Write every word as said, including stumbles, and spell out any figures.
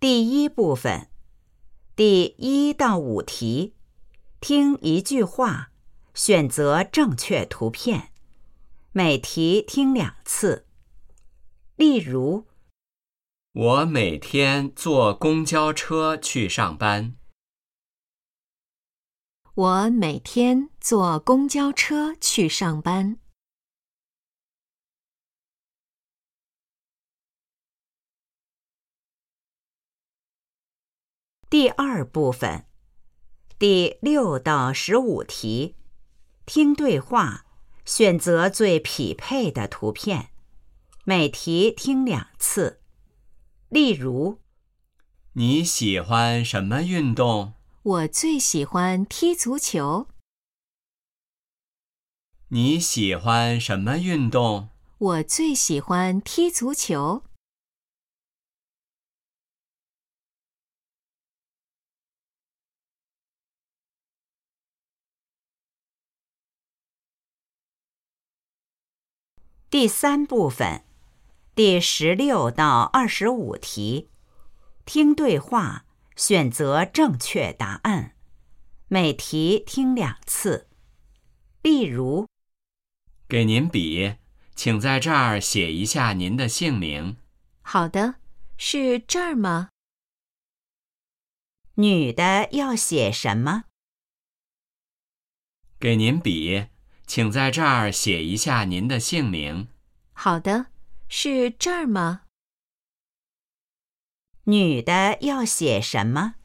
第一部分，第一到五题，听一句话，选择正确图片，每题听两次。例如， 我每天坐公交车去上班。 我每天坐公交车去上班。 第二部分，第六到十五题，听对话，选择最匹配的图片，每题听两次。例如， 你喜欢什么运动？ 我最喜欢踢足球。 你喜欢什么运动？ 我最喜欢踢足球。 第三部分，第十六到二十五题，听对话，选择正确答案，每题听两次。例如， 给您笔，请在这儿写一下您的姓名。 好的，是这儿吗？ 女的要写什么？ 给您笔，请在这儿写一下您的姓名。 好的，是这儿吗？ 女的要写什么？